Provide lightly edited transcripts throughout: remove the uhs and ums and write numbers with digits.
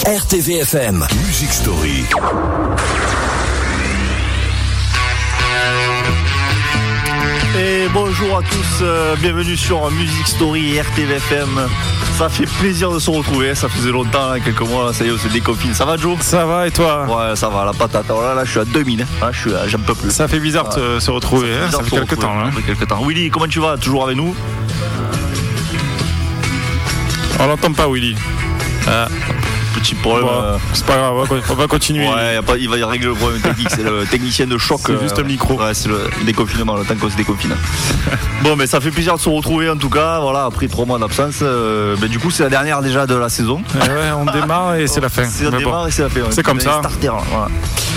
RTVFM Music Story. Et bonjour à tous, bienvenue sur Music Story et RTVFM. Ça fait plaisir de se retrouver, ça faisait longtemps, là, quelques mois, là, ça y est, on se déconfine. Ça va, Joe? Ça va et toi? Ouais, ça va, la patate. Alors là, je suis à 2000, hein. J'en peux plus. Ça fait bizarre de se retrouver, ça fait quelques temps. Ça fait quelques temps. Willy, comment tu vas? Toujours avec nous? On l'entend pas, Willy. Petit problème. Bon, c'est pas grave, on va continuer. Ouais, il va y régler le problème technique. C'est le technicien de choc. C'est juste un micro. Ouais, c'est le déconfinement, le temps qu'on se déconfine. Bon, mais ça fait plaisir de se retrouver en tout cas. Voilà, après 3 mois d'absence. Du coup, c'est la dernière déjà de la saison. Ouais, on démarre et c'est la fin. C'est la fin. C'est comme ça. Starter, voilà.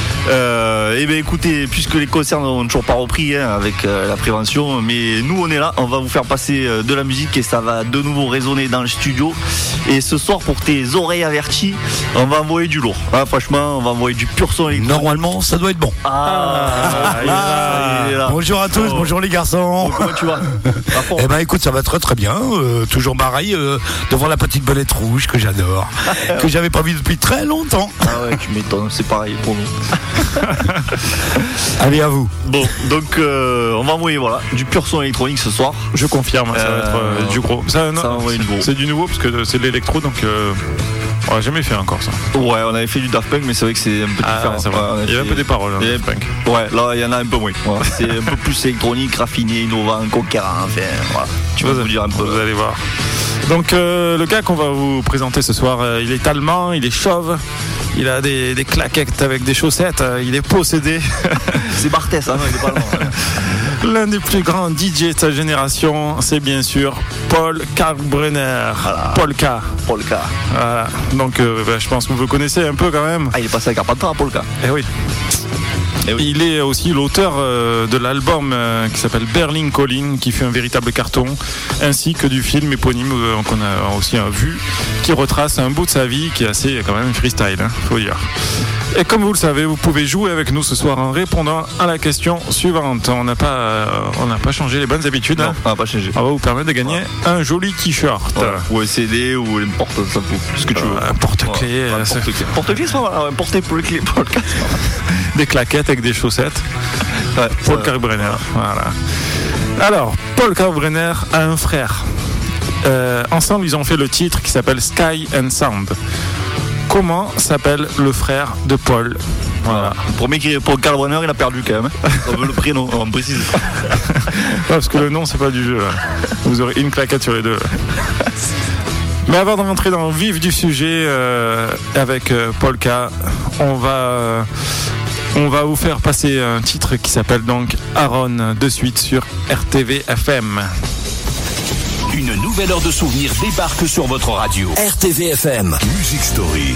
Et bien écoutez, puisque les concerts n'ont toujours pas repris avec la prévention, mais nous on est là, on va vous faire passer de la musique et ça va de nouveau résonner dans le studio. Et ce soir, pour tes oreilles averties, on va envoyer du lourd. Franchement, on va envoyer du pur son électronique. Normalement, ça doit être bon. Il est là. Bonjour à tous, bonjour les garçons. Bon, comment tu vas? Eh ben écoute, ça va très très bien. Toujours pareil, devant la petite belette rouge que j'adore, que j'avais pas vue depuis très longtemps. Ah ouais, tu m'étonnes, c'est pareil pour nous. Allez, à vous. Bon, donc on va envoyer du pur son électronique ce soir. Je confirme, ça va être du gros. Ça va envoyer du gros. C'est du nouveau parce que c'est de l'électro, donc on n'a jamais fait encore ça. Ouais, on avait fait du Daft Punk, mais c'est vrai que c'est un peu différent. C'est vrai. Il y a un peu des paroles, Daft Punk. Ouais, là il y en a un peu moins. Voilà. C'est un peu plus électronique, raffiné, innovant, conquérant. Enfin, voilà. Tu vas vous dire un peu. Vous allez voir. Donc le gars qu'on va vous présenter ce soir, il est allemand, il est chauve, il a des claquettes avec des chaussettes, il est possédé. C'est Barthès, hein, il est pas loin. L'un des plus grands DJ de sa génération, c'est bien sûr Paul Kalkbrenner. Voilà. Polka. Voilà. Donc je pense que vous le connaissez un peu quand même. Ah, il est passé à Carpentras, Polka. Eh oui. Il est aussi l'auteur de l'album qui s'appelle Berlin Calling, qui fait un véritable carton, ainsi que du film éponyme qu'on a aussi vu, qui retrace un bout de sa vie qui est assez quand même freestyle, faut dire. Et comme vous le savez, vous pouvez jouer avec nous ce soir en répondant à la question suivante. On n'a pas changé les bonnes habitudes. Non, on n'a pas changé. On va vous permettre de gagner un joli t-shirt. Voilà. Ou un CD ou une porte, ça fout. Ce que tu veux. Un porte-clés. Porte-clés, c'est pas mal. Un porte-clés, des claquettes avec des chaussettes. Ouais, Paul Kalkbrenner. Voilà. Alors, Paul Kalkbrenner a un frère. Ensemble, ils ont fait le titre qui s'appelle Sky and Sound. Comment s'appelle le frère de Paul? Voilà. Le premier qui est Paul Kalkbrenner, il a perdu quand même. On veut le prénom, on précise. Parce que le nom, c'est pas du jeu. Là. Vous aurez une claquette sur les deux. Mais avant de rentrer dans le vif du sujet avec Polka, on va vous faire passer un titre qui s'appelle donc Aaron, de suite sur RTVFM. Une nouvelle heure de souvenirs débarque sur votre radio. RTVFM Music Story.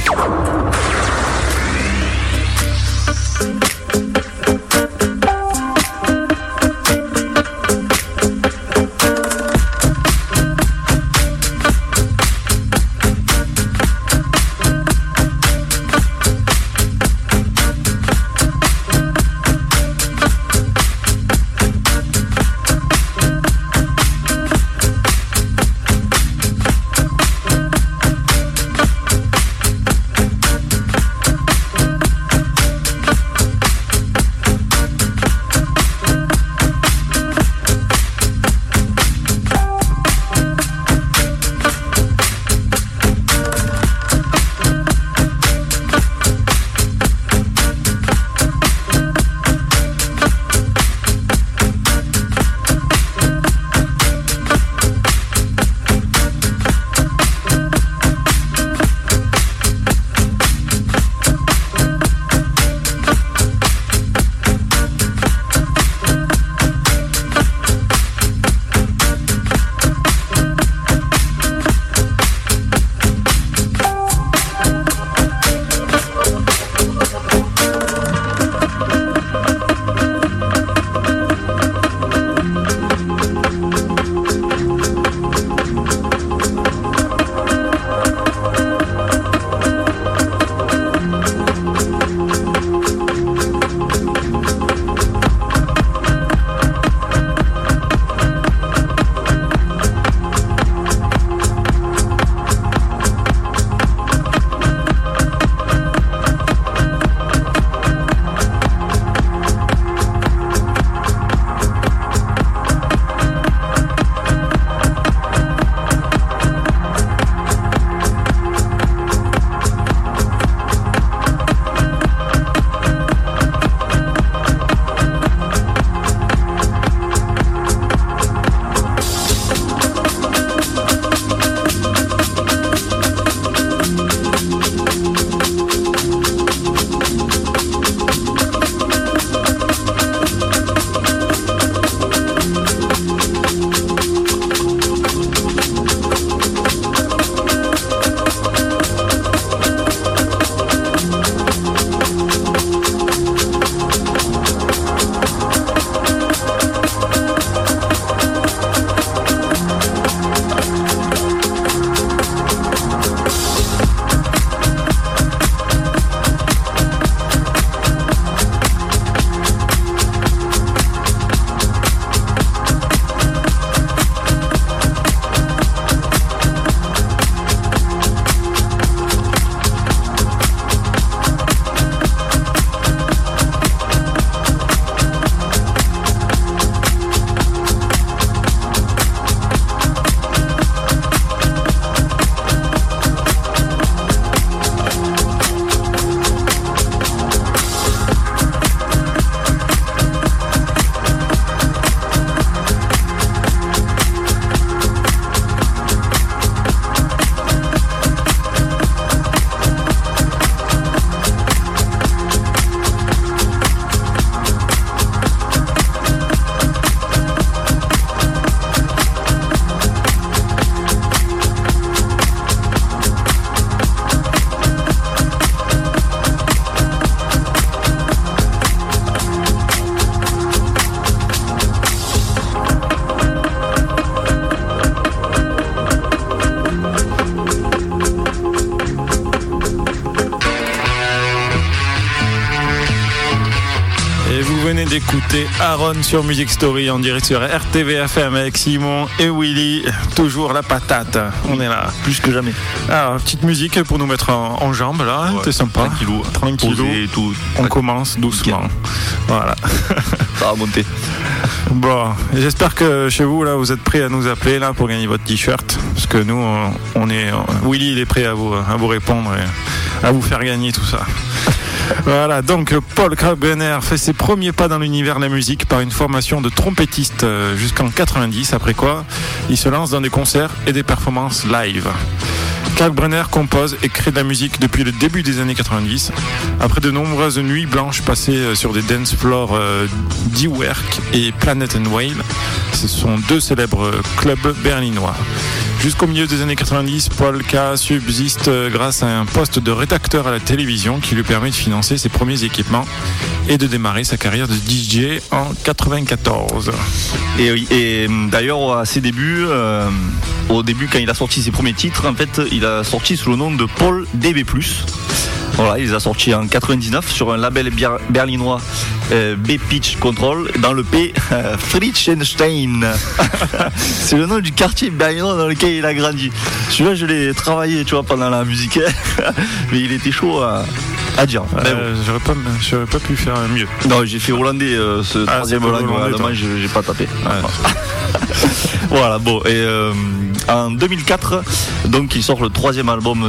venez d'écouter Aaron sur Music Story en direct sur RTVFM avec Simon et Willy. Toujours la patate. On est là. Plus que jamais. Alors, petite musique pour nous mettre en jambes là. Ouais, c'est sympa. Tranquillou. Tout. On commence doucement. Voilà. Ça va monter. Bon, j'espère que chez vous là, vous êtes prêts à nous appeler là pour gagner votre t-shirt. Parce que nous, Willy, il est prêt à vous répondre et à vous faire gagner tout ça. Voilà, donc Paul Kalkbrenner fait ses premiers pas dans l'univers de la musique par une formation de trompettiste jusqu'en 90, après quoi il se lance dans des concerts et des performances live. Kalkbrenner compose et crée de la musique depuis le début des années 90, après de nombreuses nuits blanches passées sur des dance floors d'E-Work et Planet & Whale. Ce sont deux célèbres clubs berlinois. Jusqu'au milieu des années 90, Paul K subsiste grâce à un poste de rédacteur à la télévision qui lui permet de financer ses premiers équipements et de démarrer sa carrière de DJ en 94. Et d'ailleurs, à ses débuts, au début, quand il a sorti ses premiers titres, en fait, il a sorti sous le nom de Paul DB+. Voilà, il les a sortis en 99 sur un label berlinois B-Pitch Control dans le P Friedrichstein. C'est le nom du quartier berlinois dans lequel il a grandi. Celui-là, je l'ai travaillé, tu vois, pendant la musique, mais il était chaud à dire. J'aurais pas pu faire mieux. Non, j'ai fait hollandais, ce troisième langue, vraiment, j'ai pas tapé. Ouais. Voilà, bon, et en 2004, donc il sort son troisième album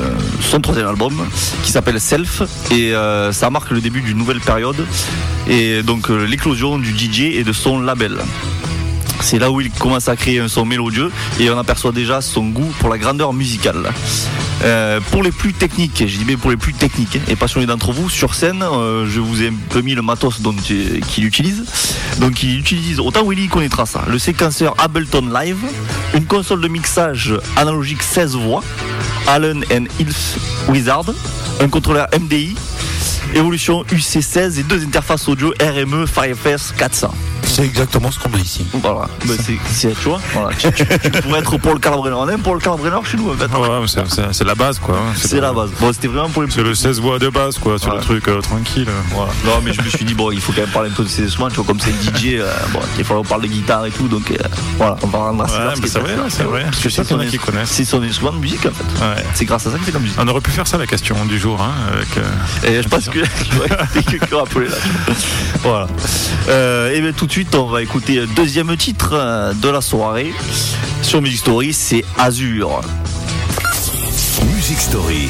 qui s'appelle Self, et ça marque le début d'une nouvelle période et donc l'éclosion du DJ et de son label. C'est là où il commence à créer un son mélodieux et on aperçoit déjà son goût pour la grandeur musicale. Pour les plus techniques, je dis bien pour les plus techniques et passionnés d'entre vous, sur scène, je vous ai un peu mis le matos qu'il utilise. Donc il utilise, autant Willy connaîtra ça, le séquenceur Ableton Live, une console de mixage analogique 16 voix, Allen & Hills Wizard, un contrôleur MDI, évolution UC16 et deux interfaces audio RME Fireface 400. C'est exactement ce qu'on a ici. Voilà, tu vois, voilà. tu pourrais être Paul Kalkbrenner. On aime Paul Kalkbrenner chez nous en fait. Ouais, c'est la base quoi. C'est la base. Bon, c'était vraiment pour les. C'est le 16 voix de base quoi, sur le truc tranquille. Voilà. Non, mais je me suis dit, bon, il faut quand même parler un peu de ses instruments, tu vois, comme c'est le DJ, il faut qu'on parle de guitare et tout, donc voilà, on va rendre à ça. C'est vrai. Parce que c'est son qui connaissent. C'est son instrument de musique en fait. Ouais. C'est grâce à ça qu'il fait de la musique. On aurait pu faire ça la question du jour, hein, avec. Et je pense que quelqu'un a appelé là. Voilà. Et bien tout de suite, on va écouter le deuxième titre de la soirée sur Music Story, c'est Azur. Music Story.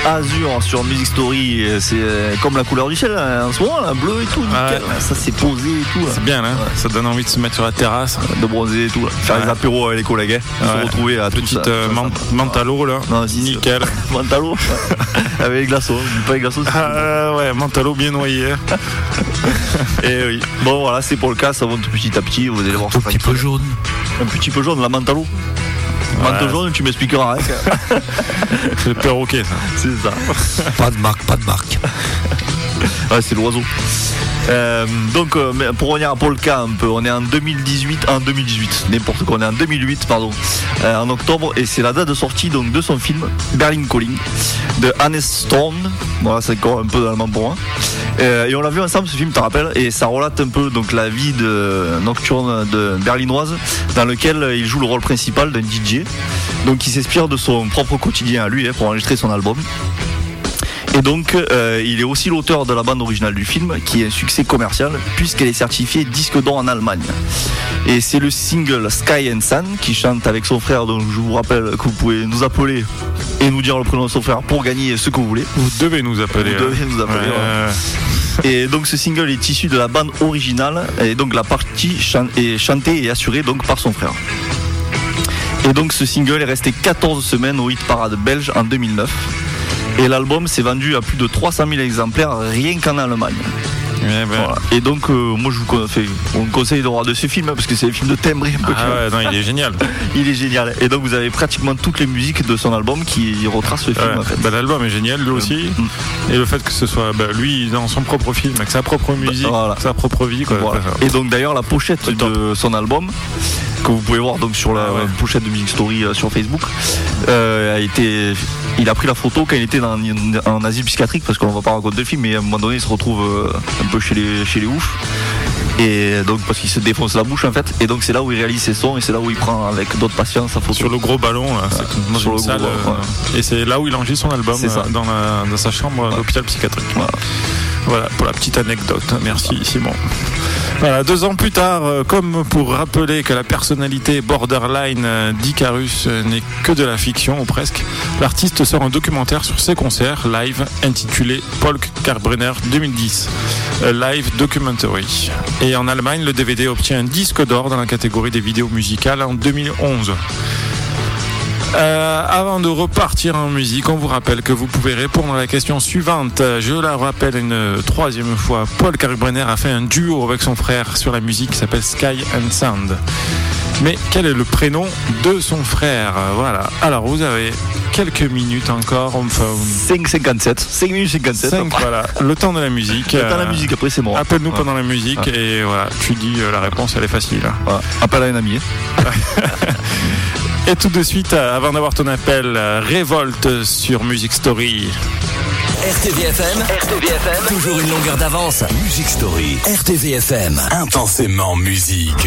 azur sur Music Story, c'est comme la couleur du ciel en ce moment, là, bleu et tout, nickel. Ça c'est posé et tout. Là. C'est bien, hein. Ça donne envie de se mettre sur la terrasse, de bronzer et tout, là. Faire les apéros avec les collègues, se retrouver à petite Mentalo là, non, nickel. Mentalo avec les glaçons, pas les glaçons. Ouais, Mentalo bien noyé. Et oui. Bon voilà, c'est pour le cas, ça monte petit à petit, vous allez voir. Un petit peu jaune. Un petit peu jaune, la Mentalo. Manteau jaune, tu m'expliqueras. Hein. C'est le perroquet, ça. C'est ça. Pas de marque. Ouais, c'est l'oiseau. Donc pour revenir à Polka un peu, on est en 2018, n'importe quoi, on est en 2008 pardon, en octobre, et c'est la date de sortie donc de son film Berlin Calling de Hannes Storm. Voilà, c'est encore un peu d'allemand pour moi. Et on l'a vu ensemble ce film, tu te rappelles, et ça relate un peu donc la vie nocturne de berlinoise, dans lequel il joue le rôle principal d'un DJ, donc il s'inspire de son propre quotidien à lui pour enregistrer son album. Et donc il est aussi l'auteur de la bande originale du film, qui est un succès commercial puisqu'elle est certifiée disque d'or en Allemagne. Et c'est le single Sky and Sun qui chante avec son frère, donc je vous rappelle que vous pouvez nous appeler et nous dire le prénom de son frère pour gagner ce que vous voulez. Vous devez nous appeler. Et donc ce single est issu de la bande originale, et donc la partie est chantée et assurée donc par son frère. Et donc ce single est resté 14 semaines au hit parade belge en 2009. Et l'album s'est vendu à plus de 300 000 exemplaires rien qu'en Allemagne. Voilà. Et donc moi on me conseille de voir de ce film, parce que c'est un film de timbre un peu. Non, il est génial. Il est génial. Et donc vous avez pratiquement toutes les musiques de son album qui retracent ce film en fait. L'album est génial lui aussi. Et le fait que ce soit lui dans son propre film, avec sa propre musique, sa propre vie quoi. Voilà. Et donc d'ailleurs la pochette de son album, que vous pouvez voir donc sur la pochette de Music Story sur Facebook, il a pris la photo quand il était en asile psychiatrique, parce qu'on ne va pas raconter le film, mais à un moment donné il se retrouve un peu chez les oufs, et donc parce qu'il se défonce la bouche en fait, et donc c'est là où il réalise ses sons, et c'est là où il prend avec d'autres patients sa photo sur le gros ballon là, dans une salle, et c'est là où il enregistre son album, dans sa chambre d'hôpital psychiatrique. Voilà pour la petite anecdote. Merci Simon. Voilà, 2 ans plus tard, comme pour rappeler que la personnalité borderline d'Icarus n'est que de la fiction, ou presque, l'artiste sort un documentaire sur ses concerts live intitulé Polk Kalkbrenner 2010, Live Documentary. Et en Allemagne, le DVD obtient un disque d'or dans la catégorie des vidéos musicales en 2011. Avant de repartir en musique, on vous rappelle que vous pouvez répondre à la question suivante. Je la rappelle une 3e fois. Paul Kalkbrenner a fait un duo avec son frère sur la musique qui s'appelle Sky and Sound. Mais quel est le prénom de son frère? Voilà. Alors vous avez quelques minutes encore. 5 minutes 57. Voilà. Le temps de la musique. Le temps de la musique, après c'est bon. Appelle-nous pendant la musique et voilà. Tu dis la réponse, elle est facile. Voilà. Appelle à un ami. Et tout de suite, avant d'avoir ton appel, Révolte sur Music Story. RTVFM, toujours une longueur d'avance. Music Story, RTVFM, intensément musique.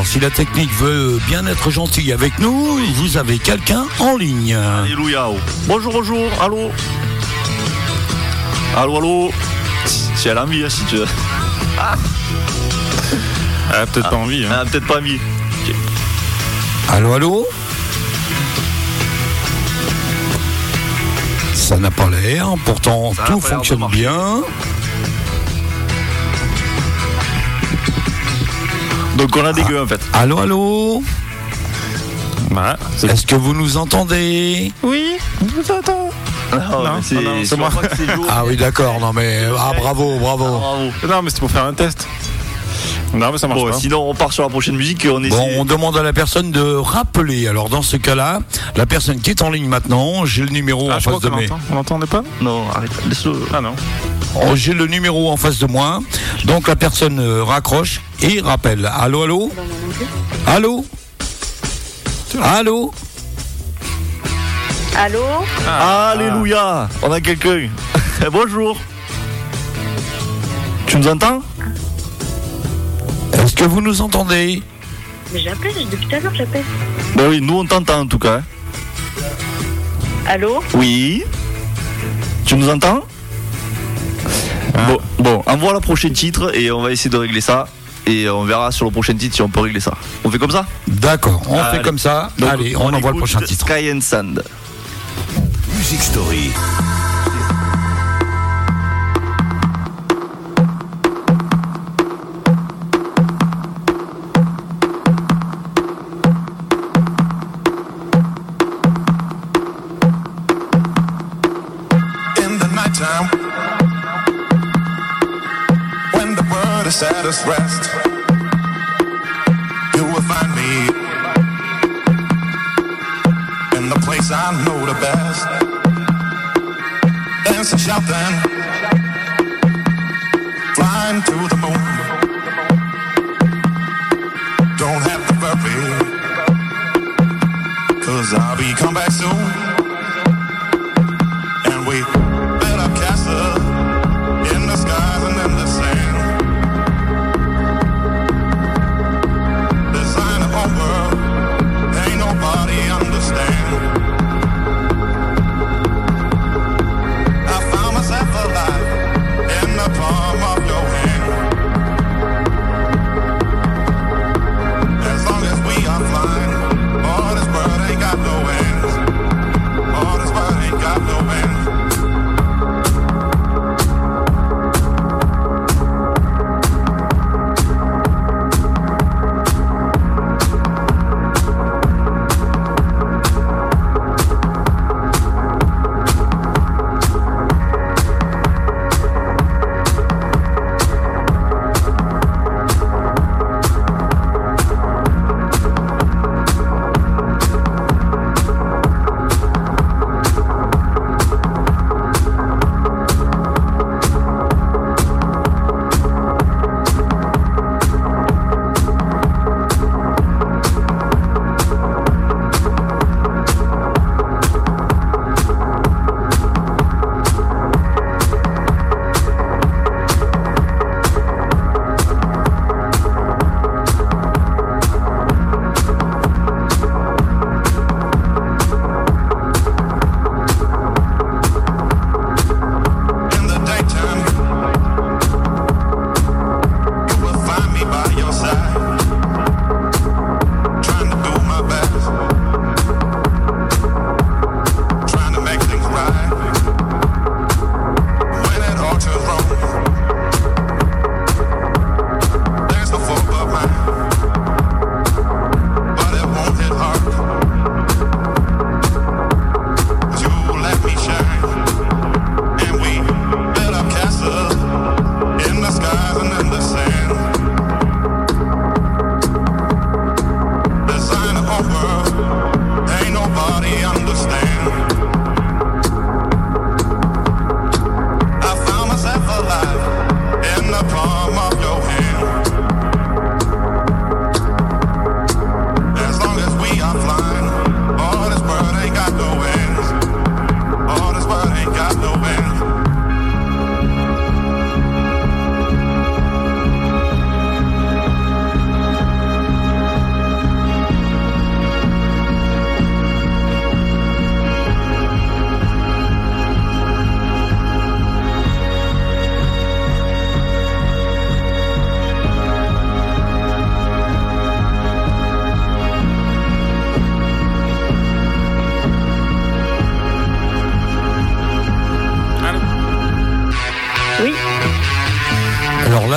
si la technique veut bien être gentille avec nous, vous avez quelqu'un en ligne. Alléluia. Bonjour, allô. Allô. Si elle a envie, si tu veux. Elle a peut-être pas envie. Elle a peut-être pas envie. Okay. Allô. Ça n'a pas l'air, pourtant ça tout fonctionne bien. Donc on a des gueux en fait. Allô. Voilà, est-ce que vous nous entendez? Oui, je vous entends. C'est moi. Ah oui, d'accord, non mais bravo. Non, mais c'est pour faire un test. Non, mais ça marche pas. Sinon, on part sur la prochaine musique et on demande à la personne de rappeler. Alors, dans ce cas-là, la personne qui est en ligne maintenant, j'ai le numéro en face de moi. On n'entendait pas? Non, arrête, laisse-le. Ah non. J'ai le numéro en face de moi. Donc, la personne raccroche et rappelle. Allô. Alléluia. On a quelqu'un. Bonjour. Tu nous entends? Est-ce que vous nous entendez? Mais j'appelle, depuis tout à l'heure j'appelle. Ben oui, nous on t'entend en tout cas. Allô? Oui. Tu nous entends? Bon, envoie le prochain titre et on va essayer de régler ça. Et on verra sur le prochain titre si on peut régler ça. On fait comme ça? D'accord, on fait comme ça. Donc, allez, on envoie le prochain titre. Sky and Sand. Music Story. At us rest, you will find me in the place I know the best. Dancing, shouting, flying to the moon. Don't have to worry, 'cause I'll be come back soon. And we build a castle in the skies and in the sand. World, ain't nobody understand. I found myself a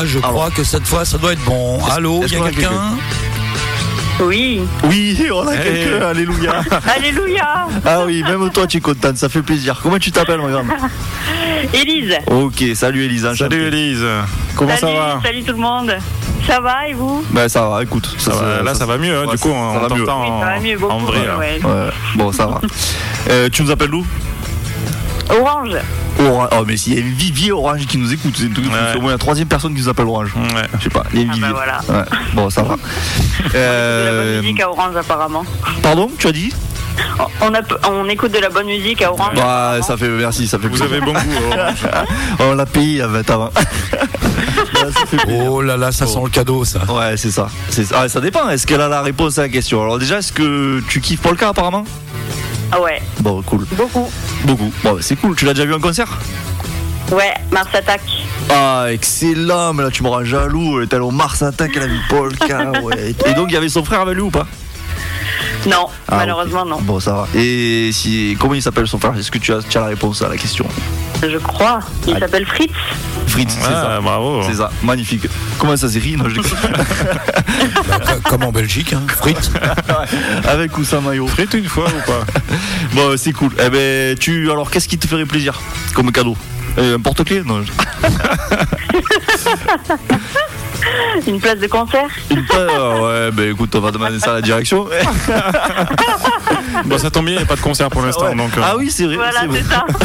là, je crois que cette fois, ça doit être bon. Allô, il y a qu'on a quelqu'un? Oui. Oui, on a quelqu'un, alléluia. Alléluia. Ah oui, même toi tu es contente, ça fait plaisir. Comment tu t'appelles, ma grande? Élise. Ok, salut Élise. enchanté. Salut Élise, comment ça va? Salut tout le monde. Ça va et vous? Ben ça va, écoute. Ça va mieux, hein, ouais, du coup, ça on va mieux. t'entend Oui, ça va mieux, beaucoup, en vrai. Là. ouais. Ouais, bon, ça va. Tu nous appelles d'où? Orange. Orange. Oh, mais s'il y a une vivier Orange qui nous écoute, c'est au moins la troisième personne qui nous appelle Orange. Ouais. Je sais pas, il y a une Ah vivier. bah Ouais. Bon, ça va. De la bonne musique à Orange apparemment. Pardon, tu as dit? On écoute de la bonne musique à Orange. Bah, ça fait, merci, ça fait Vous plaisir. avez bon goût, Orange. On l'a payé à 20 avant. Ouais, ça fait plaisir. Oh là là, ça sent le cadeau, ça. Ouais, c'est ça. Ah, ça dépend. Est-ce qu'elle a la réponse à la question? Alors déjà, est-ce que tu kiffes Polka apparemment? Ah ouais, Bon, cool. beaucoup. Beaucoup. Bon, c'est cool. Tu l'as déjà vu en concert? Ouais, Mars Attack. Ah, excellent. Mais là, tu me rends jaloux. Elle est allée au Mars Attack, elle a vu Polka. Ouais. Et donc, il y avait son frère avec lui ou pas? Non, Ah, malheureusement non. Bon, ça va. Et comment il s'appelle son frère? Est-ce que tu as la réponse à la question? Je crois. Il s'appelle Fritz. Fritz, c'est ça. Bravo. C'est ça, magnifique. Comment ça s'écrit? Non, je déconne. Comme en Belgique, hein. Frites. Avec ou sans maillot? Frites une fois ou pas? Bon, c'est cool. Eh ben, alors, qu'est-ce qui te ferait plaisir comme cadeau? Un porte-clés? Non. Une place de concert. Ouais, ben écoute, on va demander ça à la direction. Bon, ça tombe bien, il n'y a pas de concert pour l'instant. Ouais. Donc, Ah oui, c'est vrai. Voilà, c'est vrai. c'est ça.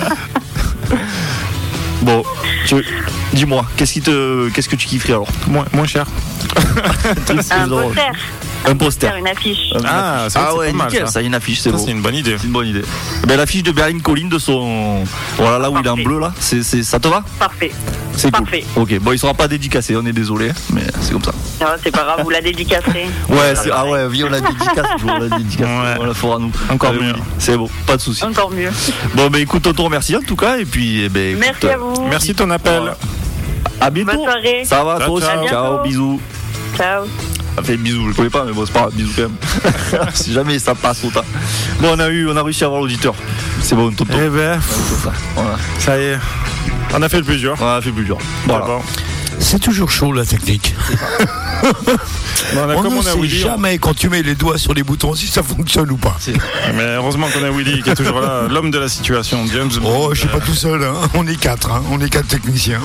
Bon, dis-moi, qu'est-ce que tu kifferais alors? moins cher. Un poster. Un poster. Faire une affiche. Ah, c'est ouais, pas mal, nickel, ça, une affiche, c'est Ça, beau. c'est une bonne idée. C'est une bonne idée. Ben, l'affiche de Berlin Collin de son. Voilà, là où il est en Parfait. bleu, là. Ça te va? Parfait. C'est cool. Parfait. Ok, bon, il sera pas dédicacé, on est désolé, mais c'est comme ça. Non, c'est pas grave, vous la dédicacez. Ouais, ah ouais, viens, on la dédicace, on la dédicace. Ouais. On la fera nous. Encore Allez, mieux. oui, c'est bon, pas de soucis. Encore mieux. Bon, ben écoute, on te remercie en tout cas, et puis, eh ben, écoute, Merci à vous. Merci de ton appel. Voilà. À bientôt. Bonne soirée. Ça va, Ciao, toi aussi. ciao. Ciao, bisous. Ciao. Ça fait bisous, je le connais pas, mais bon, c'est pas grave, bisous quand même. Si jamais ça passe autant. Bon, on a réussi à avoir l'auditeur. C'est bon, tonton. Eh ben, Voilà. ça y est. On a fait le plus dur. On a fait plus dur. Voilà. Bon. C'est toujours chaud, la technique. Bon, On comme ne on a sait Willy, jamais quand tu mets les doigts sur les boutons si ça fonctionne ou pas. mais heureusement qu'on a Willy qui est toujours là, l'homme de la situation, James. Oh, je suis pas tout seul, hein. On est 4, hein. On est 4 techniciens.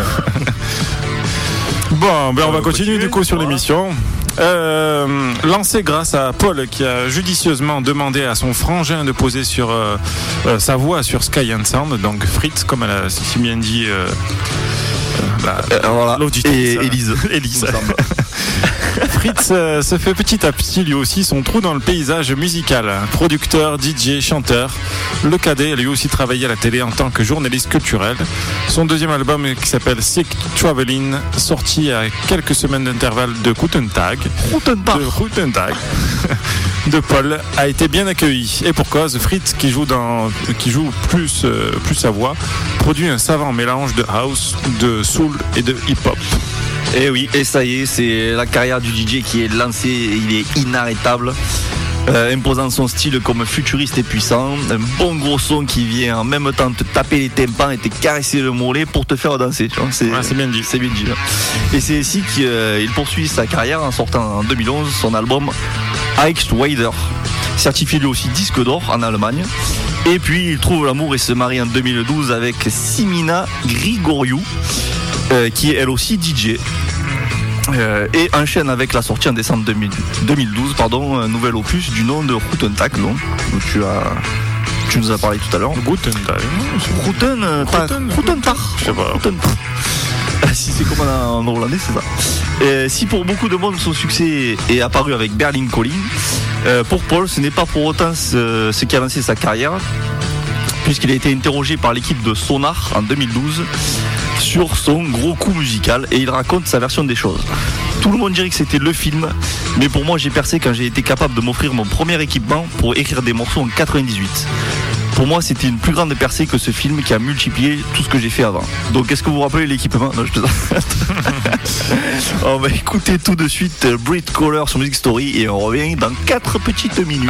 Bon, ben on va continuer du coup sur l'émission. Lancé grâce à Paul qui a judicieusement demandé à son frangin de poser sur sa voix sur Sky and Sound, donc Fritz, comme elle a si bien dit Voilà. l'auditrice. Et Élise. Élise. Fritz se fait petit à petit lui aussi son trou dans le paysage musical. Producteur, DJ, chanteur. Le cadet a lui aussi travaillé à la télé en tant que journaliste culturel. Son deuxième album qui s'appelle Sick Traveling, sorti à quelques semaines d'intervalle de Gutentag, de Paul, a été bien accueilli. Et pour cause, Fritz, qui joue plus sa voix, produit un savant mélange de house, de soul et de hip-hop. Et oui, et ça y est, c'est la carrière du DJ qui est lancée, il est inarrêtable. Imposant son style comme futuriste et puissant, un bon gros son qui vient en même temps te taper les tympans et te caresser le mollet pour te faire danser. Tu vois, c'est bien dit. C'est bien dit. Et c'est ainsi qu'il poursuit sa carrière en sortant en 2011 son album Eichsweider, certifié lui aussi disque d'or en Allemagne. Et puis il trouve l'amour et se marie en 2012 avec Simina Grigoriou, qui est elle aussi DJ. Et enchaîne avec la sortie en décembre 2012 un nouvel opus du nom de Gutentag, tu nous as parlé tout à l'heure. Gutentag. Gutentag. Je sais pas. Si c'est comme en hollandais, c'est ça. Et si pour beaucoup de monde son succès est apparu avec Berlin Collin, pour Paul ce n'est pas pour autant ce qui a lancé sa carrière, puisqu'il a été interrogé par l'équipe de Sonar en 2012 sur son gros coup musical et il raconte sa version des choses. Tout le monde dirait que c'était le film, mais pour moi j'ai percé quand j'ai été capable de m'offrir mon premier équipement pour écrire des morceaux en 98. Pour moi c'était une plus grande percée que ce film qui a multiplié tout ce que j'ai fait avant. Donc est-ce que vous vous rappelez l'équipement? Non, je te On va écouter tout de suite Brit Color sur Music Story et on revient dans 4 petites minutes.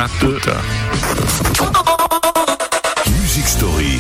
Music Story.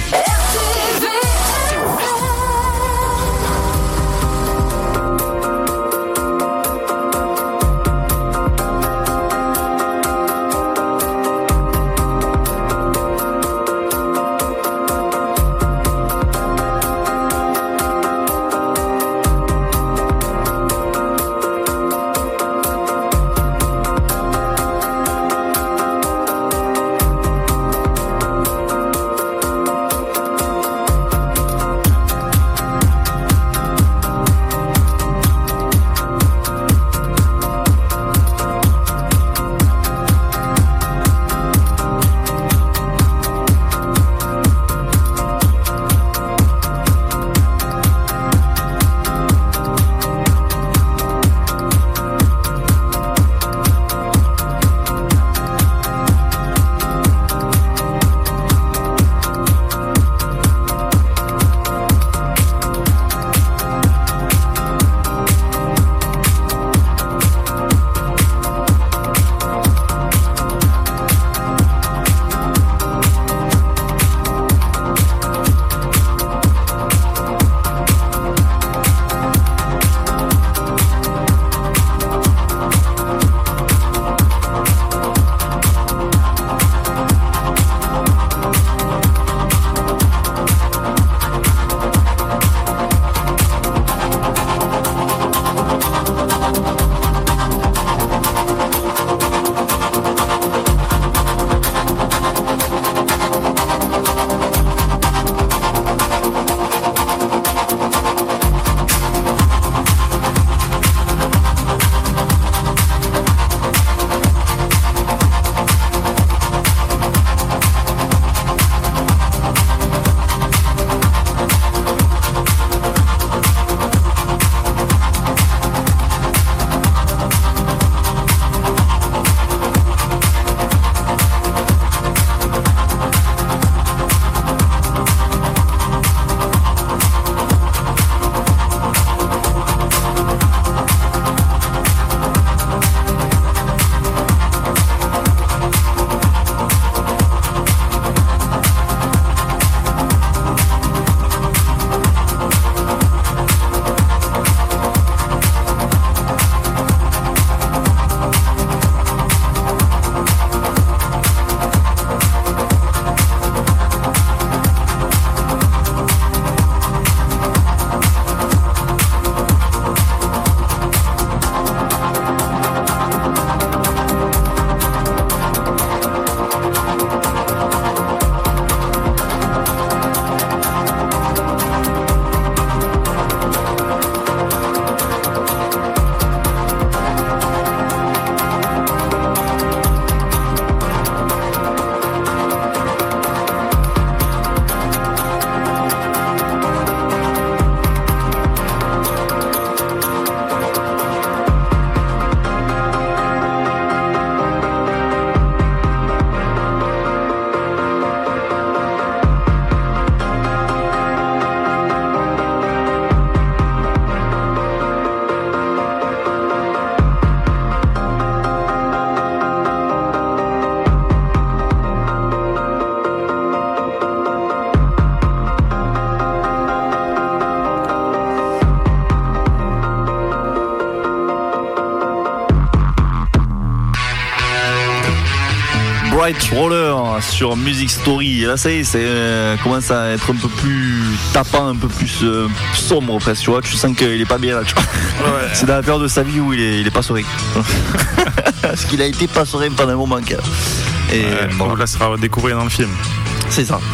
Bright Roller sur Music Story. Et là, ça y est, c'est commence à être un peu plus tapant, un peu plus sombre presque, tu vois. Tu sens qu'il est pas bien là, tu vois. Ouais. C'est dans la période de sa vie où il est pas serein. Parce qu'il a été pas serein pendant un moment. Et bon, on laissera découvrir dans le film. C'est ça.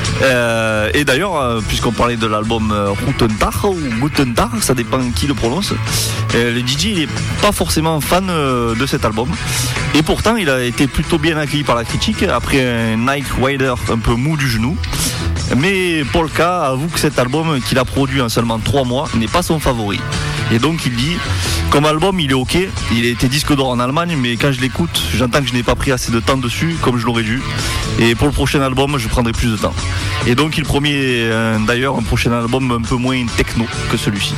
Et d'ailleurs, puisqu'on parlait de l'album Gutentag ou Gutentag, ça dépend qui le prononce, le DJ il est pas forcément fan de cet album. Et pourtant, il a été plutôt bien accueilli par la critique après un Night Rider un peu mou du genou. Mais Polka avoue que cet album qu'il a produit en seulement 3 mois n'est pas son favori. Et donc il dit, comme album il est ok, il a été disque d'or en Allemagne, mais quand je l'écoute, j'entends que je n'ai pas pris assez de temps dessus comme je l'aurais dû. Et pour le prochain album, je prendrai plus de temps. Et donc il promet d'ailleurs un prochain album un peu moins techno que celui-ci.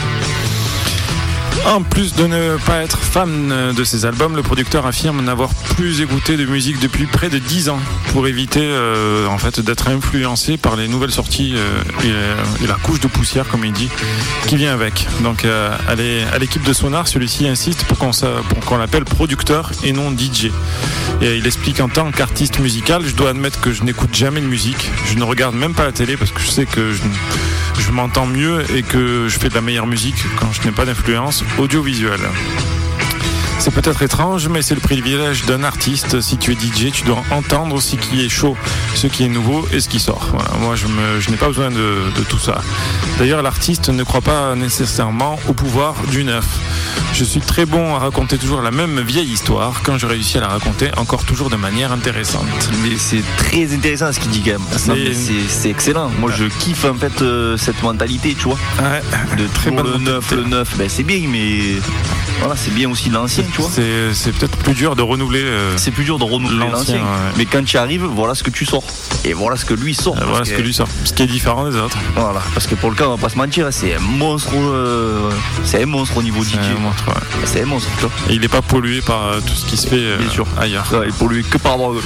En plus de ne pas être fan de ces albums, le producteur affirme n'avoir plus écouté de musique depuis près de 10 ans pour éviter en fait d'être influencé par les nouvelles sorties et la couche de poussière, comme il dit, qui vient avec. Donc à l'équipe de Sonar, celui-ci insiste pour qu'on l'appelle producteur et non DJ. Et il explique en tant qu'artiste musical, je dois admettre que je n'écoute jamais de musique, je ne regarde même pas la télé parce que je sais que je m'entends mieux et que je fais de la meilleure musique quand je n'ai pas d'influence audiovisuelle. C'est peut-être étrange, mais c'est le privilège d'un artiste. Si tu es DJ, tu dois entendre ce qui est chaud, ce qui est nouveau et ce qui sort. Voilà. Moi, je n'ai pas besoin de tout ça. D'ailleurs, l'artiste ne croit pas nécessairement au pouvoir du neuf. Je suis très bon à raconter toujours la même vieille histoire. Quand je réussis à la raconter, encore toujours de manière intéressante. Mais c'est très intéressant ce qu'il dit quand même. C'est excellent. Moi, je kiffe en fait cette mentalité, tu vois. Ouais, de très bon le neuf. Ben, c'est bien, mais voilà, c'est bien aussi l'ancien, tu vois. C'est peut-être plus dur de renouveler. C'est plus dur de renouveler l'ancien. Ouais. Mais quand tu arrives, voilà ce que tu sors. Et voilà ce que lui sort. Voilà ce que lui sort. Ce qui est différent des autres. Voilà. Parce que pour le cas, on va pas se mentir, c'est un monstre. C'est un monstre au niveau DJ. Ouais. C'est un monstre, tu vois. Et il n'est pas pollué par tout ce qui se fait ailleurs. Ouais, il est pollué que par drogue,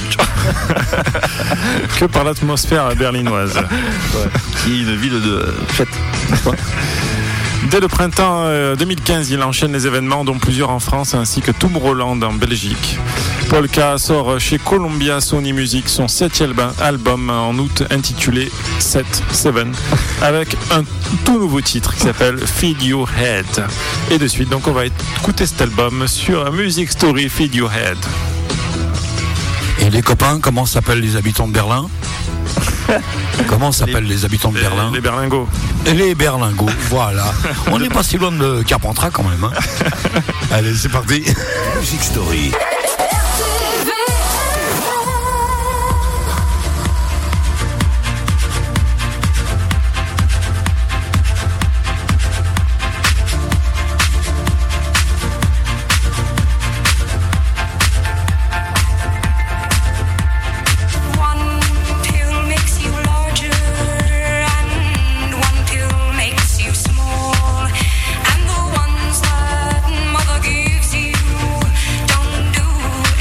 que par l'atmosphère berlinoise. Ouais. Qui est une ville de fête, n'est-ce pas? Dès le printemps 2015, il enchaîne les événements, dont plusieurs en France ainsi que Tomorrowland en Belgique. Polka sort chez Columbia Sony Music son 7e album en août intitulé 7 avec un tout nouveau titre qui s'appelle Feed Your Head. Et de suite, donc on va écouter cet album sur Music Story Feed Your Head. Et les copains, comment s'appellent les habitants de Berlin? Comment s'appellent les habitants de Berlin? Les Berlingots. Les Berlingots, voilà. On n'est pas si loin de Carpentras quand même. Hein. Allez, c'est parti. Music Story. And the ones that mother gives you don't do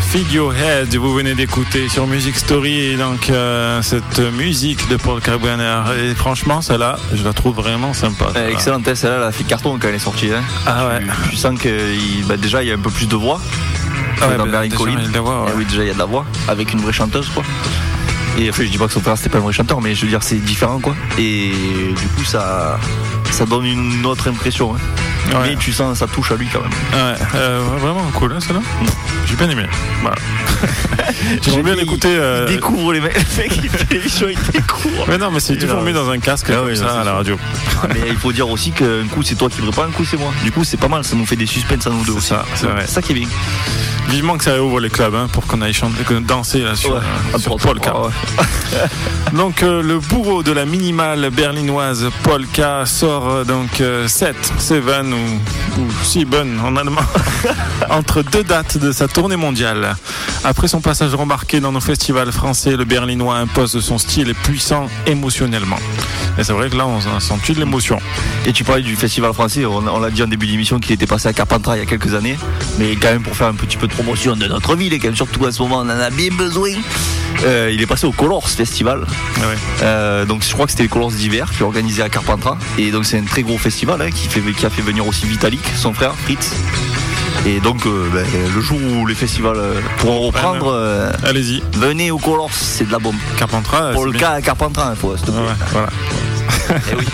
Figurehead, vous venez d'écouter sur Music Story donc cette musique de Paul Kalkbrenner. Et franchement, celle-là, je la trouve vraiment sympa. Excellente, celle-là, elle a fait carton quand elle est sortie. Hein. Ah ouais. Tu sens que déjà il y a un peu plus de voix. Ouais, dans Berlin Collin. Ouais. Oui, déjà il y a de la voix avec une vraie chanteuse quoi. Et enfin, je dis pas que son frère c'était pas un vrai chanteur, mais je veux dire c'est différent quoi. Et du coup ça donne une autre impression. Hein. Ouais. Mais tu sens ça touche à lui quand même. Ouais, vraiment cool hein, celle-là. J'ai bien aimé. Voilà. J'aimerais bien écouter. Il découvre les mecs, il fait l'émission, il découvre. Mais non, mais c'est toujours mis dans un casque comme ça à la radio. Mais il faut dire aussi qu'un coup c'est toi qui prépare, un coup c'est moi. Du coup c'est pas mal, ça nous fait des suspens à nous deux aussi. C'est vrai. C'est ça qui est bien. Vivement que ça réouvre les clubs hein, pour qu'on aille chanter, danser là, sur Polka. Donc le bourreau de la minimale berlinoise Polka sort donc 7 ou 7 en allemand entre deux dates de sa tournée mondiale. Après son passage remarqué dans nos festivals français, le berlinois impose son style puissant émotionnellement. Et c'est vrai que là on a senti de l'émotion. Et tu parlais du festival français, on l'a dit en début d'émission qu'il était passé à Carpentras il y a quelques années, mais quand même pour faire un petit peu de promotion de notre ville et quand même surtout à ce moment on en a bien besoin. Il est passé au Colors Festival. Ouais. Donc je crois que c'était les Colors d'hiver qui est organisé à Carpentras. Et donc c'est un très gros festival hein, qui a fait venir aussi Vitalik, son frère Fritz. Et donc le jour où les festivals pourront reprendre, allez-y. Venez au Colors, c'est de la bombe. Carpentras. Pour le cas à Carpentras, il faut s'il te plaît. Ouais, voilà. Et oui.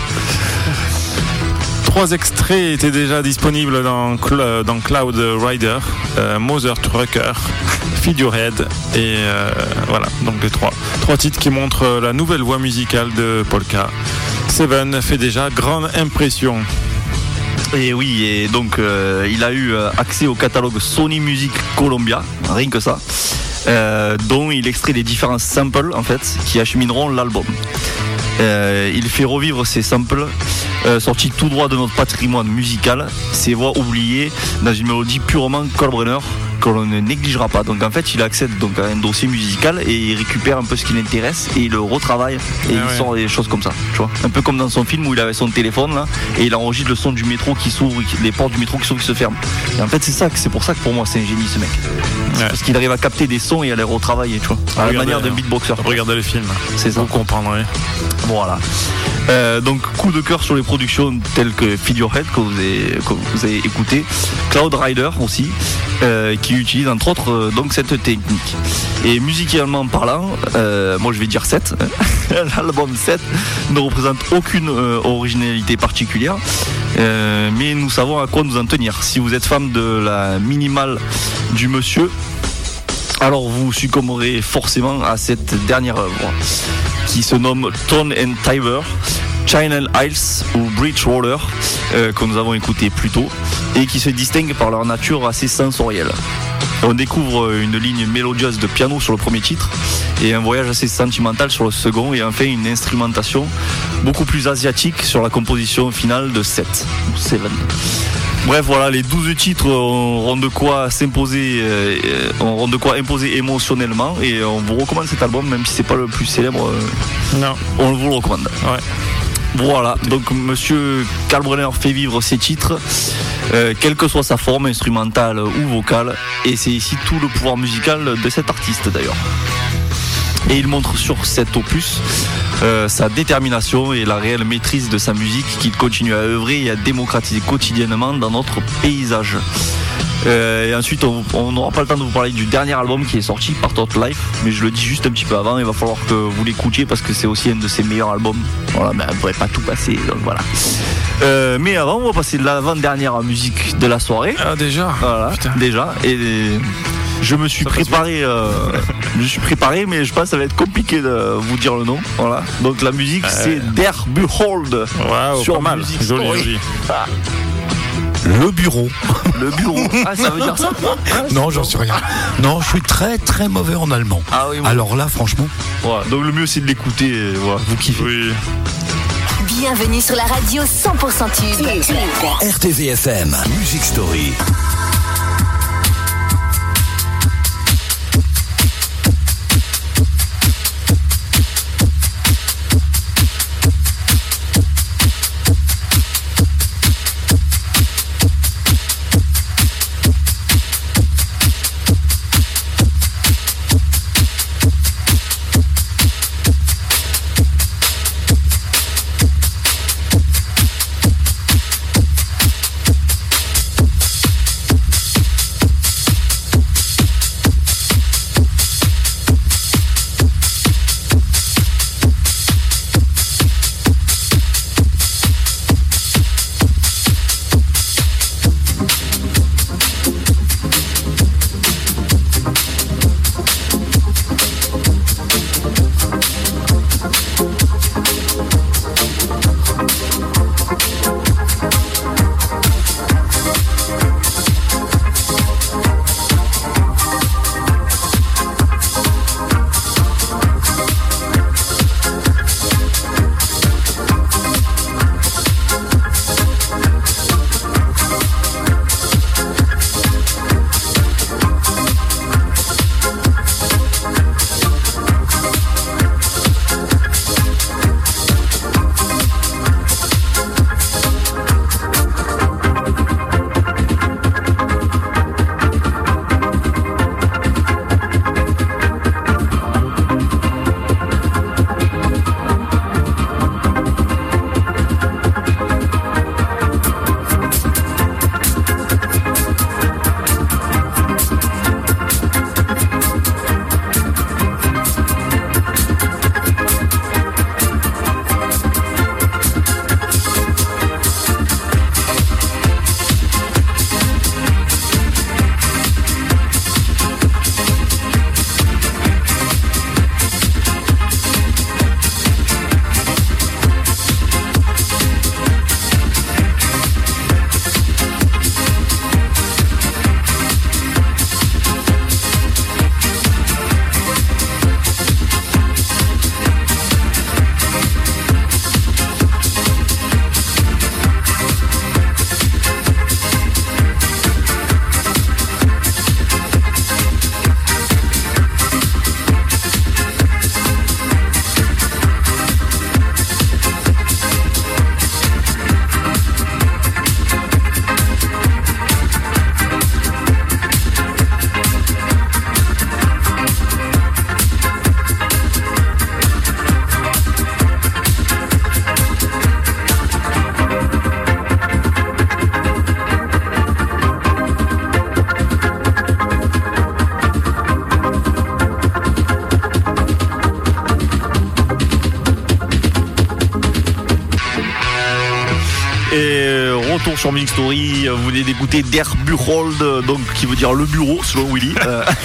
3 extraits étaient déjà disponibles dans Cloud Rider, Mother Trucker, Figurehead et voilà, donc les 3 titres qui montrent la nouvelle voix musicale de Polka. Seven fait déjà grande impression. Et oui, et donc il a eu accès au catalogue Sony Music Columbia, rien que ça, dont il extrait les différents samples en fait qui achemineront l'album. Il fait revivre ces samples sortis tout droit de notre patrimoine musical, ces voix oubliées dans une mélodie purement Kalkbrenner que l'on ne négligera pas. Donc en fait il accède donc à un dossier musical et il récupère un peu ce qui l'intéresse et il le retravaille et il sort des choses comme ça, tu vois. Un peu comme dans son film où il avait son téléphone là et il enregistre le son du métro qui s'ouvre, les portes du métro qui s'ouvrent, qui se ferment. Et en fait c'est pour ça que pour moi c'est un génie ce mec. C'est parce qu'il arrive à capter des sons et à les retravailler, tu vois, à la manière d'un beatboxer. Regardez les films, c'est ça. Vous comprendrez. Voilà. Donc coup de cœur sur les productions telles que Figurehead que vous avez écouté, Cloud Rider aussi, qui utilise entre autres donc cette technique. Et musicalement parlant, moi je vais dire 7. L'album 7 ne représente aucune originalité particulière, mais nous savons à quoi nous en tenir. Si vous êtes fan de la minimale du monsieur, alors vous succomberez forcément à cette dernière œuvre qui se nomme Tone and Tiber, Channel Isles ou Bridge Roller, que nous avons écouté plus tôt et qui se distinguent par leur nature assez sensorielle. On découvre une ligne mélodieuse de piano sur le premier titre et un voyage assez sentimental sur le second et enfin une instrumentation beaucoup plus asiatique sur la composition finale de 7. Bref, voilà, les 12 titres auront de quoi s'imposer, auront de quoi imposer émotionnellement et on vous recommande cet album, même si c'est pas le plus célèbre. Non. On vous le recommande. Ouais. Voilà, donc monsieur Kalkbrenner fait vivre ses titres, quelle que soit sa forme, instrumentale ou vocale, et c'est ici tout le pouvoir musical de cet artiste d'ailleurs. Et il montre sur cet opus sa détermination et la réelle maîtrise de sa musique qu'il continue à œuvrer et à démocratiser quotidiennement dans notre paysage. Et ensuite on n'aura pas le temps de vous parler du dernier album qui est sorti, Part of Life, mais je le dis juste un petit peu avant, il va falloir que vous l'écoutiez parce que c'est aussi un de ses meilleurs albums. Voilà, mais on ne pourrait pas tout passer, donc voilà. Mais avant on va passer de l'avant-dernière musique de la soirée. Ah déjà. Voilà, déjà. Et je me suis préparé, mais je pense que ça va être compliqué de vous dire le nom. Voilà. Donc la musique c'est Der Behold. Wow, sur pas mal. Music Story. Joli. Le bureau. Le bureau. Ah, ça veut dire ça? Non, j'en sais rien. Non, je suis très très mauvais en allemand. Ah oui, oui. Alors là, franchement. Voilà. Donc le mieux c'est de l'écouter. Voilà. Vous kiffez. Oui. Bienvenue sur la radio 100% tube. RTVFM, Music Story. sur Music Story. Vous venez d'écouter Der Buchhold, donc qui veut dire le bureau selon Willy.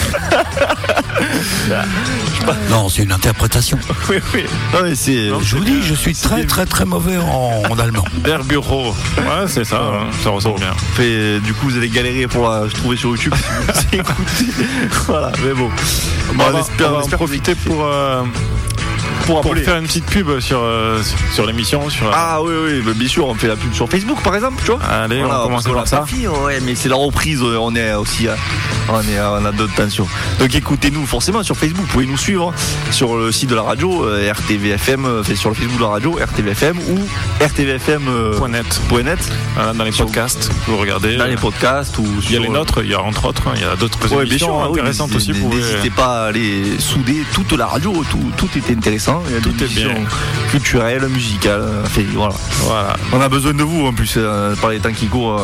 Non, c'est une interprétation. Oui. Non, mais c'est. Je vous dis, je suis très mauvais en allemand. Der Bureau. Ouais, c'est ça. Ça ressemble bien. Du coup, vous allez galérer pour la trouver sur YouTube. Voilà, mais bon. On va en profiter pour faire une petite pub sur l'émission. Ah oui, bien sûr, on fait la pub sur Facebook par exemple, tu vois. Allez, voilà, on commence par ça. Ouais, mais c'est la reprise, on est aussi, on a d'autres tensions. Donc écoutez-nous forcément sur Facebook, vous pouvez nous suivre sur le site de la radio, RTVFM, sur le Facebook de la radio, RTVFM ou RTVFM.net. Dans les podcasts, vous regardez. Dans les podcasts ou il y a les nôtres, il y a entre autres, il y a d'autres émissions intéressantes aussi. N'hésitez pas à aller souder toute la radio, tout est intéressant. Il y a des émissions culturelles, musicales. Voilà. On a besoin de vous en plus par les temps qui courent.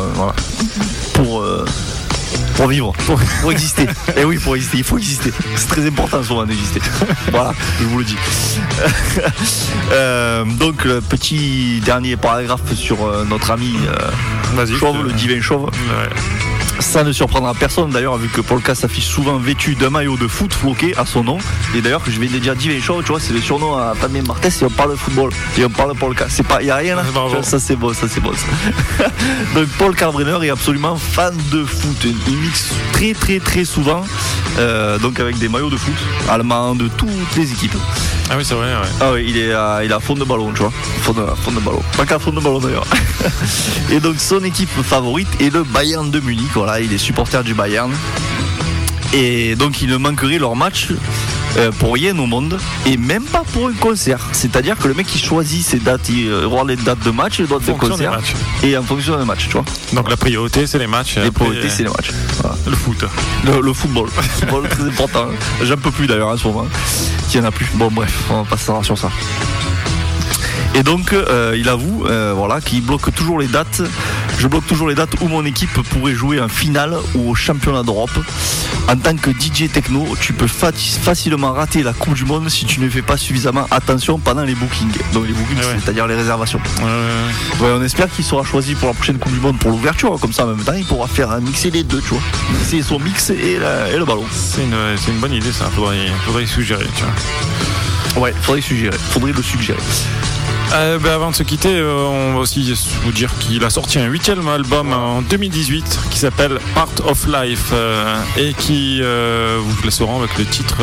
Pour vivre, pour exister. Et oui, pour exister, il faut exister. C'est très important souvent d'exister. Voilà, je vous le dis. Donc le petit dernier paragraphe sur notre ami Chauve, le divin Chauve. Ouais. Ça ne surprendra personne d'ailleurs, vu que Polka s'affiche souvent vêtu d'un maillot de foot floqué à son nom. Et d'ailleurs, je vais le dire divin Chauve, tu vois, c'est le surnom à Fabien Martès et on parle de football. Et on parle de Polka. Il n'y a rien là. Ça c'est bon, ça. Donc Paul Kalkbrenner est absolument fan de foot. Il mixe très souvent donc avec des maillots de foot allemands de toutes les équipes. Ah oui, c'est vrai, ouais. Ah oui, il est à fond de ballon, tu vois. Fond de ballon. Pas qu'à fond de ballon d'ailleurs. Et donc son équipe favorite est le Bayern de Munich. Voilà, il est supporter du Bayern. Et donc il ne manquerait leur match pour rien au monde, et même pas pour un concert. C'est-à-dire que le mec il choisit ses dates, il regarde les dates de match, les dates de concert, et en fonction des matchs, tu vois. Donc la priorité c'est les matchs. Les priorités c'est les matchs. Voilà. Le foot. Le football. Le football très important. J'en peux plus d'ailleurs en ce moment. Qu'il n'y en a plus. Bon bref, on passera sur ça. Et donc il avoue qu'il bloque toujours les dates. Je bloque toujours les dates où mon équipe pourrait jouer en finale ou au championnat d'Europe. En tant que DJ techno, tu peux facilement rater la Coupe du Monde si tu ne fais pas suffisamment attention pendant les bookings. Donc les bookings, c'est-à-dire les réservations. Ouais, on espère qu'il sera choisi pour la prochaine Coupe du Monde pour l'ouverture. Comme ça, en même temps, il pourra faire mixer les deux, tu vois. C'est son mix et le ballon. C'est une bonne idée, ça. Faudrait y suggérer, tu vois. Ouais, faudrait le suggérer. Avant de se quitter, on va aussi vous dire qu'il a sorti un 8e album en 2018 qui s'appelle Part of Life et qui vous laisseront avec le titre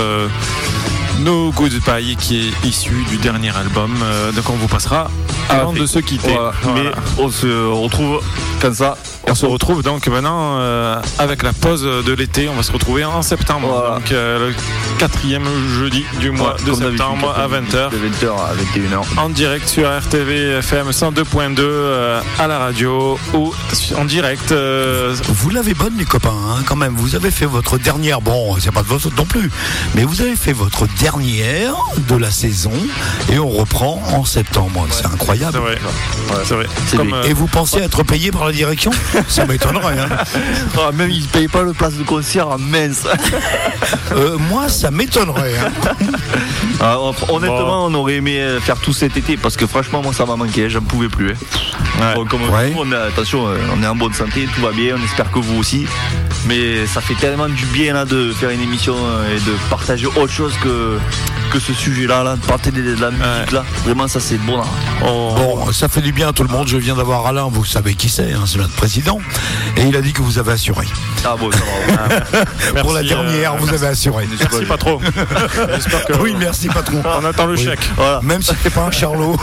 No Goodbye qui est issu du dernier album. Donc on vous passera avant de se quitter. Voilà. Mais on se retrouve comme ça. On se retrouve donc maintenant avec la pause de l'été. On va se retrouver en septembre. Voilà. Donc le 4e jeudi du mois de septembre à 20h. De 20h à 21h. En direct sur RTV FM 102.2 à la radio ou en direct. Vous l'avez bonne les copains, hein, quand même. Vous avez fait votre dernière, bon, c'est pas de votre non plus, mais vous avez fait votre dernière de la saison et on reprend en septembre. Ouais. C'est incroyable. C'est vrai. Et vous pensez être payé par la direction? Ça m'étonnerait. Hein. Même ils ne payent pas le place de concert, mince. Moi, ça m'étonnerait. Hein. Honnêtement, on aurait aimé faire tout cet été parce que franchement, moi, ça m'a manqué. J'en pouvais plus. Hein. Bon, comme attention, on est en bonne santé, tout va bien. On espère que vous aussi. Mais ça fait tellement du bien là, de faire une émission et de partager autre chose que ce sujet-là, de partager de la musique là. Vraiment, ça c'est bon. Là. Bon, ça fait du bien à tout le monde. Je viens d'avoir Alain, vous savez qui c'est, hein, c'est notre président. Et il a dit que vous avez assuré. Ah bon, ça va. Merci, pour la dernière, vous avez assuré. Merci patron. J'espère que oui, merci patron. On attend le chèque. Voilà. Même si c'est pas un charlot.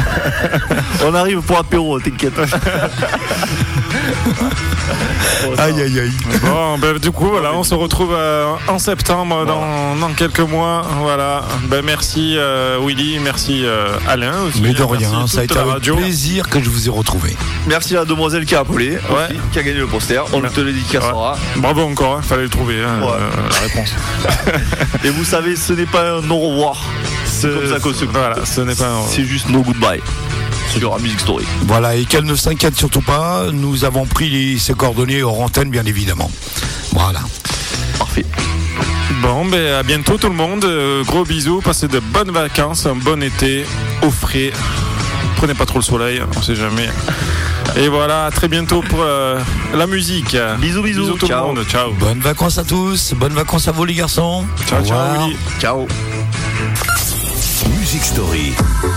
On arrive pour apéro, t'inquiète. Aïe. Bon, du coup, voilà, on se retrouve en septembre dans quelques mois. Voilà. Merci Willy, merci Alain aussi. Mais de rien, ça a été un plaisir que je vous ai retrouvé. Merci à la demoiselle qui a appelé, aussi, qui a gagné le poster. On te le dédicacera. Bravo encore, fallait le trouver, la réponse. Et vous savez, ce n'est pas un au revoir. C'est comme ça qu'on se voilà, ce n'est pas c'est juste no goodbye. Sur la Music Story. Voilà, et qu'elle ne s'inquiète surtout pas. Nous avons pris ses coordonnées hors antenne, bien évidemment. Voilà. Parfait. Bon, à bientôt tout le monde. Gros bisous, passez de bonnes vacances, un bon été au frais. Prenez pas trop le soleil, on sait jamais. Et voilà, à très bientôt pour la musique. Bisous, Bisous tout le monde. Ciao. Bonnes vacances à tous. Bonnes vacances à vous les garçons. Ciao, Au revoir. ciao, Willy. Ciao. Music Story.